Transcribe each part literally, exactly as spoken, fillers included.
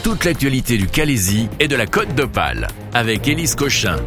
toute l'actualité du Calaisis et de la Côte d'Opale avec Élise Cochin.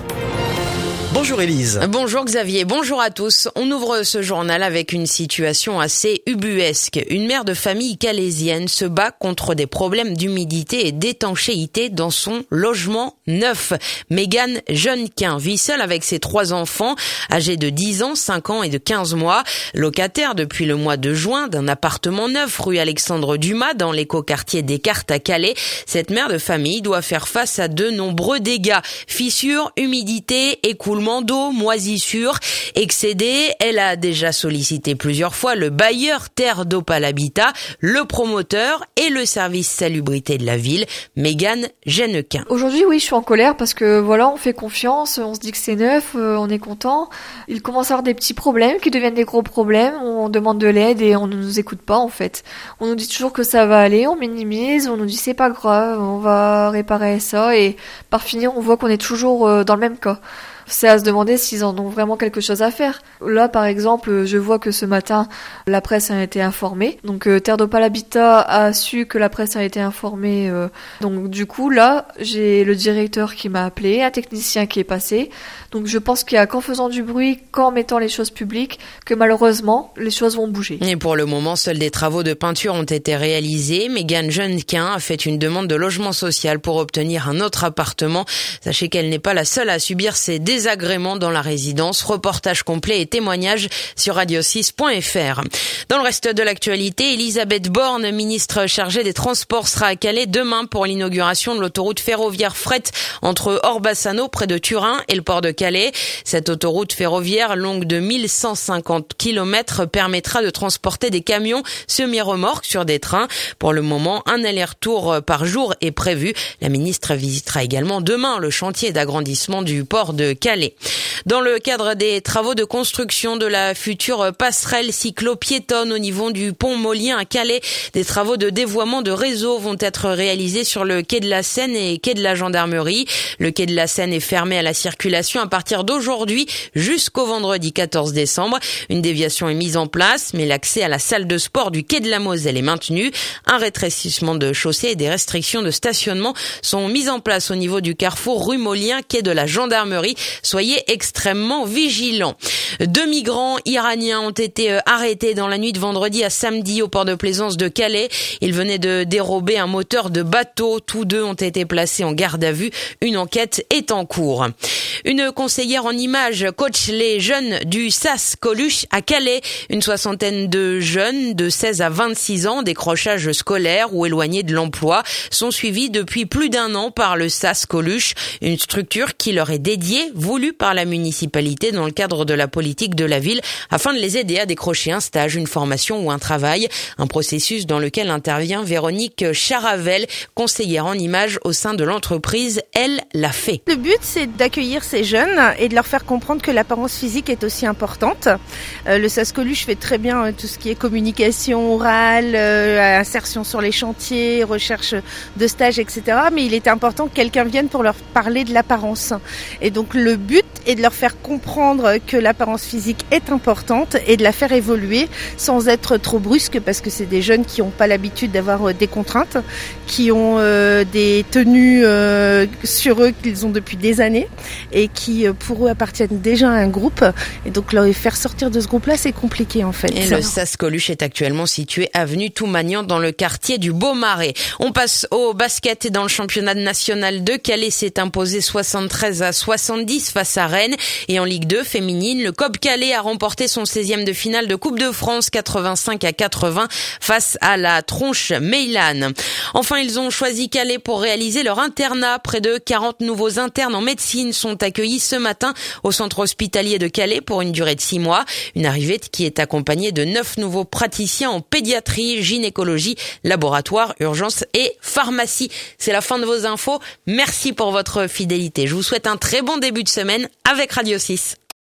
Bonjour Élise. Bonjour Xavier, bonjour à tous. On ouvre ce journal avec une situation assez ubuesque. Une mère de famille calaisienne se bat contre des problèmes d'humidité et d'étanchéité dans son logement neuf. Mégane Jeunnequin vit seule avec ses trois enfants, âgés de dix ans, cinq ans et de quinze mois. Locataire depuis le mois de juin d'un appartement neuf rue Alexandre Dumas dans l'écoquartier Descartes à Calais, cette mère de famille doit faire face à de nombreux dégâts. Fissures, humidité, écoulement d'eau, moisissures, excédés. Elle a déjà sollicité plusieurs fois le bailleur Terre d'Opale Habitat, le promoteur et le service salubrité de la ville, Mégane Jeunnequin. Aujourd'hui, oui, je suis en colère parce que voilà, on fait confiance, on se dit que c'est neuf, euh, on est content. Il commence à avoir des petits problèmes qui deviennent des gros problèmes. On demande de l'aide et on ne nous écoute pas en fait. On nous dit toujours que ça va aller, on minimise, on nous dit c'est pas grave, on va réparer ça et par finir, on voit qu'on est toujours euh, dans le même cas. C'est à se demander s'ils en ont vraiment quelque chose à faire. Là, par exemple, je vois que ce matin, la presse a été informée. Donc, euh, Terre d'Opale Habitat a su que la presse a été informée. Euh, donc, du coup, là, j'ai le directeur qui m'a appelé, un technicien qui est passé. Donc, je pense qu'il y a qu'en faisant du bruit, qu'en mettant les choses publiques, que malheureusement, les choses vont bouger. Et pour le moment, seuls des travaux de peinture ont été réalisés. Mégane Jeunnequin a fait une demande de logement social pour obtenir un autre appartement. Sachez qu'elle n'est pas la seule à subir ces désagréments dans la résidence. Reportage complet et témoignages sur radio six point f r. Dans le reste de l'actualité, Elisabeth Borne, ministre chargée des Transports, sera à Calais demain pour l'inauguration de l'autoroute ferroviaire fret entre Orbassano, près de Turin, et le port de Calais. Cette autoroute ferroviaire longue de mille cent cinquante kilomètres permettra de transporter des camions semi-remorques sur des trains. Pour le moment, un aller-retour par jour est prévu. La ministre visitera également demain le chantier d'agrandissement du port de Calais. Dans le cadre des travaux de construction de la future passerelle cyclo-piétonne au niveau du pont Molien à Calais, des travaux de dévoiement de réseau vont être réalisés sur le quai de la Seine et quai de la Gendarmerie. Le quai de la Seine est fermé à la circulation à partir d'aujourd'hui jusqu'au vendredi quatorze décembre. Une déviation est mise en place, mais l'accès à la salle de sport du quai de la Moselle est maintenu. Un rétrécissement de chaussée et des restrictions de stationnement sont mises en place au niveau du carrefour rue Molien, quai de la Gendarmerie. Soyez extrêmement vigilants. Deux migrants iraniens ont été arrêtés dans la nuit de vendredi à samedi au port de plaisance de Calais. Ils venaient de dérober un moteur de bateau. Tous deux ont été placés en garde à vue. Une enquête est en cours. Une conseillère en images coach les jeunes du S A S Coluche à Calais. Une soixantaine de jeunes de seize à vingt-six ans, décrochage scolaire ou éloignés de l'emploi, sont suivis depuis plus d'un an par le S A S Coluche, une structure qui leur est dédiée, voulue par la municipalité dans le cadre de la politique de la ville, afin de les aider à décrocher un stage, une formation ou un travail. Un processus dans lequel intervient Véronique Charavel, conseillère en images au sein de l'entreprise. Elle l'a fait. Le but, c'est d'accueillir ces jeunes et de leur faire comprendre que l'apparence physique est aussi importante. Euh, le S A S Coluche fait très bien euh, tout ce qui est communication orale, euh, insertion sur les chantiers, recherche de stages, et cetera. Mais il est important que quelqu'un vienne pour leur parler de l'apparence. Et donc le but est de leur faire comprendre que l'apparence physique est importante et de la faire évoluer sans être trop brusque, parce que c'est des jeunes qui n'ont pas l'habitude d'avoir euh, des contraintes, qui ont euh, des tenues euh, sur eux qu'ils ont depuis des années et qui pour eux appartiennent déjà à un groupe, et donc leur faire sortir de ce groupe-là, c'est compliqué en fait. Et le S A S Coluche est actuellement situé avenue Toumagnan dans le quartier du Beaumarais. On passe au basket et dans le championnat national de Calais s'est imposé soixante-treize à soixante-dix face à Rennes, et en Ligue deux féminine, le C O B Calais a remporté son seizième de finale de Coupe de France quatre-vingt-cinq à quatre-vingts face à la Tronche Meylan. Enfin, ils ont choisi Calais pour réaliser leur internat. Près de quarante nouveaux internes en médecine sont accueillis ce matin au centre hospitalier de Calais pour une durée de six mois. Une arrivée qui est accompagnée de neuf nouveaux praticiens en pédiatrie, gynécologie, laboratoire, urgence et pharmacie. C'est la fin de vos infos. Merci pour votre fidélité. Je vous souhaite un très bon début de semaine avec Radio six.